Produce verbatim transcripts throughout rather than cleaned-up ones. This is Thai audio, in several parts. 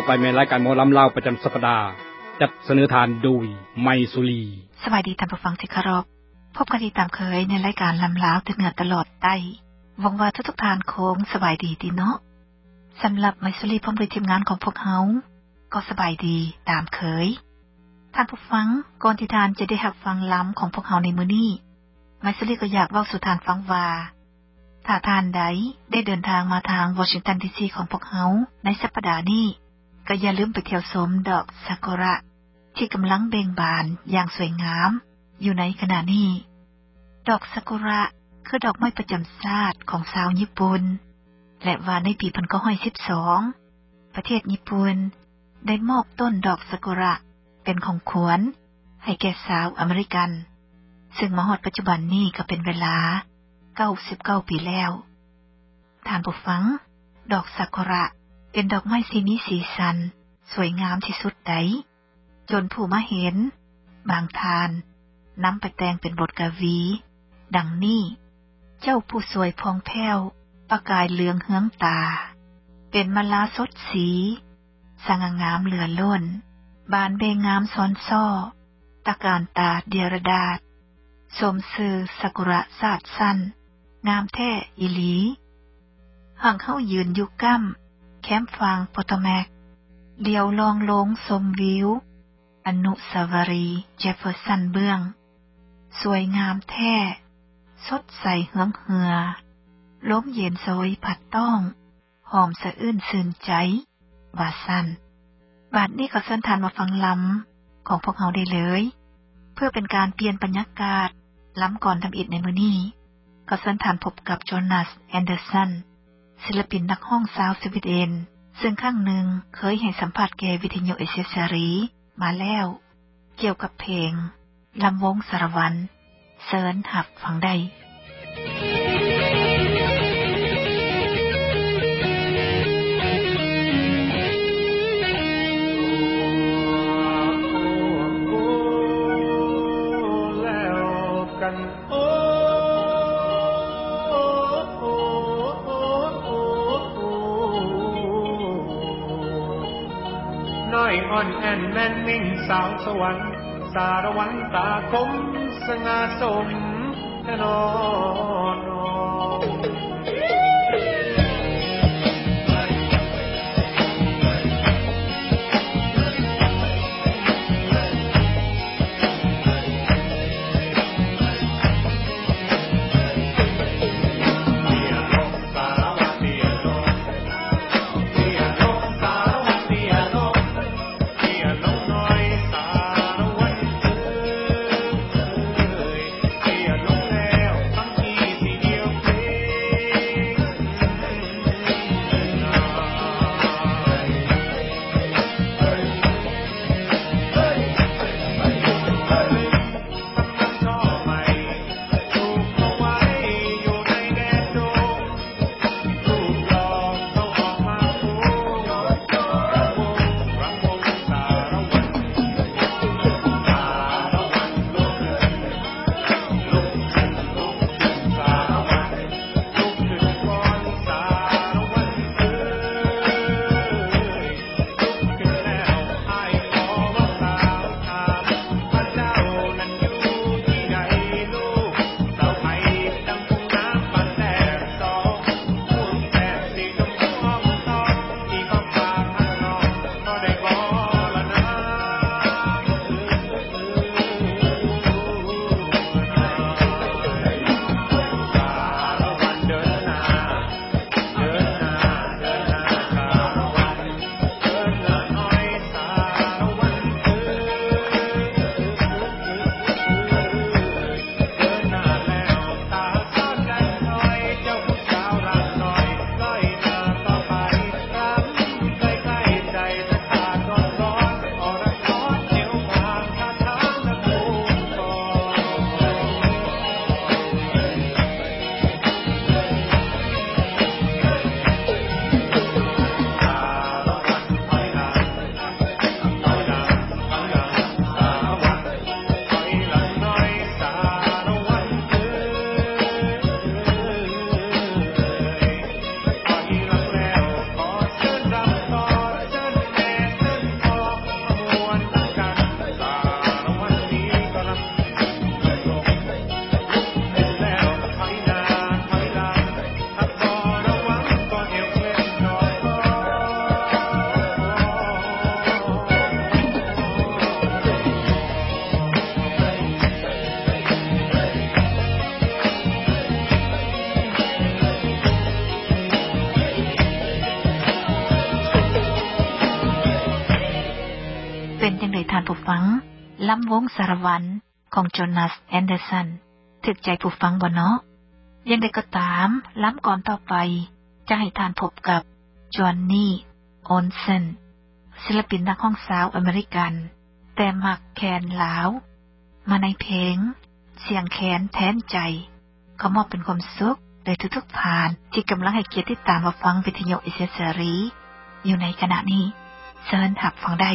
ไปในรายการหมอลำลาวประจำสัปดาห์จัดเสนอทานโดยไมสุรีสวัสดีท่านผู้ฟังที่เคารพพบกันอีกตามเคยในรายการลำลาวติดเหนือตลอดใต้หวังว่าทุกๆท่านคงสบายดีติเนาะสำหรับไมสุรีพร้อมด้วยทีมงานของพวกเฮาก็สบายดีตามเคยท่านผู้ฟังก่อนที่ท่านจะได้รับฟังล้ำของพวกเฮาในมื้อนี้ไมสุรีก็อยากเว้าสู่ท่านฟังว่าถ้าท่านใดได้เดินทางมาทางวอชิงตันดีซีของพวกเฮาในสัปดาห์นี้ก็อย่าลืมไปเที่ยวชมดอกซากุระที่กำลังเบ่งบานอย่างสวยงามอยู่ในขณะนี้ดอกซากุระคือดอกไม้ประจำชาติของชาวญี่ปุ่นและว่าในปีหนึ่งพันเก้าร้อยสิบสองประเทศญี่ปุ่นได้มอบต้นดอกซากุระเป็นของขวัญให้แก่ชาวอเมริกันซึ่งมาฮอดปัจจุบันนี้ก็เป็นเวลาเก้าสิบเก้าปีแล้วท่านผู้ฟังดอกซากุระเป็นดอกไม้ที่มีสีสันสวยงามที่สุดใดจนผู้มาเห็นบางทานนำไปแต่งเป็นบทกวีดังนี้เจ้าผู้สวยพองแผ้วประกายเหลืองเฮืองตาเป็นมลาสดสีสง่างามเหลือล้นบานเบงงามซ้อนซ้อตะการตาเดียรดาษสมซื่อซากุระซาดสั้นงามแท้อีหลีห่างเข้ายืนอยู่ก้ำแคมฟางโปโตแมกเดียวลองลงสมวิวอนุสาวรีย์เจฟเฟอร์สันเบื้องสวยงามแท้สดใสเหืองเหือล้มเย็นโซยผัดต้องหอมสะอื้นซื่นใจว่าสั้นบาดนี้ก็เส้นทานมาฟังลำของพวกเขาได้เลยเพื่อเป็นการเปลี่ยนบรรยากาศล้ำก่อนทำอิฐในมื้อนี้ก็เส้นทานพบกับโจนาสแอนเดอร์สันศิลปินนักห้องซาวสวีเดนซึ่งข้างหนึ่งเคยให้สัมภาษณ์แก่วิทยุเอเชียสารีมาแล้วเกี่ยวกับเพลงลำวงสารวันเซิร์นหับฟังได้น้อยอ่อนแอนแม่นนิ่งสาวสวรรค์สารวันตาคมสง่าสมแน่นอนล้ำวงสารวันของโจนาสแอนเดอร์สันถึกใจผู้ฟังบ่เนาะยังได้ก็ตามล้ำก่อนต่อไปจะให้ทานพบกับจอห์นนี่ออนเซนศิลปินนักร้องสาวอเมริกันแต่มักแคนลาวมาในเพลงเสียงแคนแทนใจขอมอบเป็นความสุขโดยทุกๆท่านที่กำลังให้เกียรติติดตามมาฟังวิทยุอิสราเอลอยู่ในขณะนี้เชิญหับฟังได้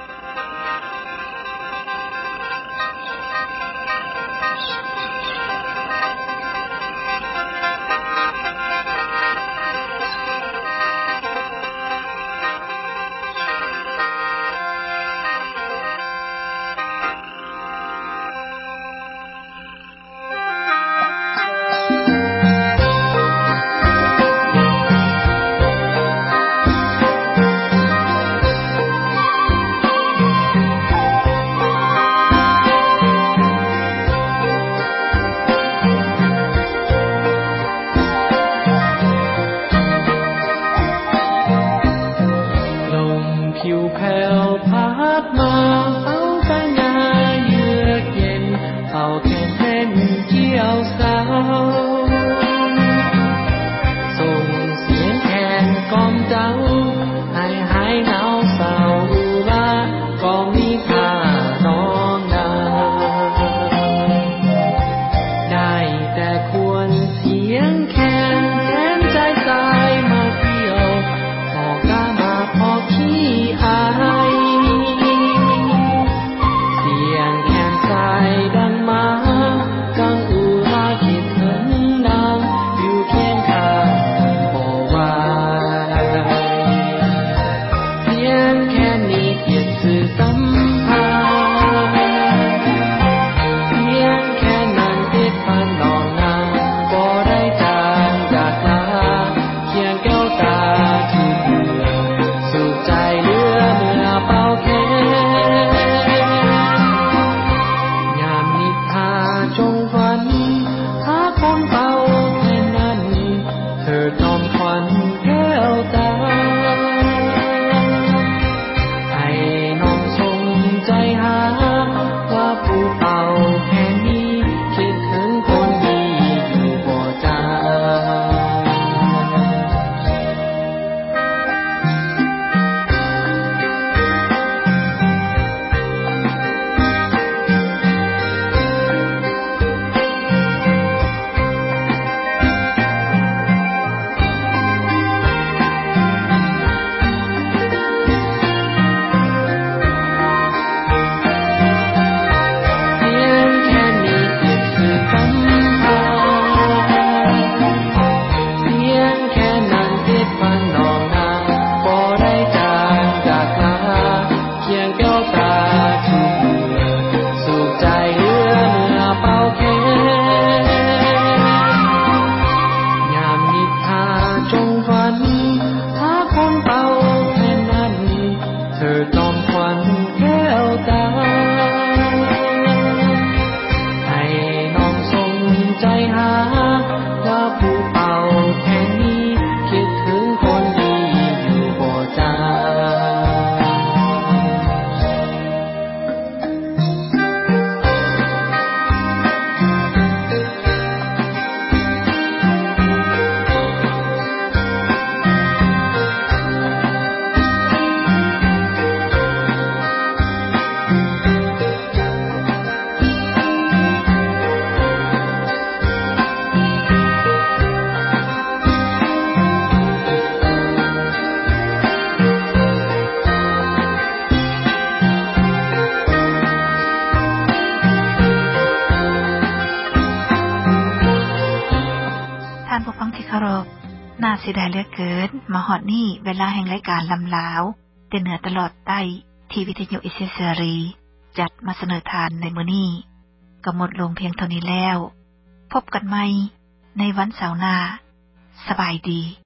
น่าเสียดายเหลือเกินมาฮอดนี่เวลาแห่งรายการลำลาวแต่เหนือตลอดใต้ที่วิทยุอิสราเอลจัดมาเสนอทานในมื้อนี้ก็หมดลงเพียงเท่านี้แล้วพบกันใหม่ในวันเสาร์หน้าสบายดี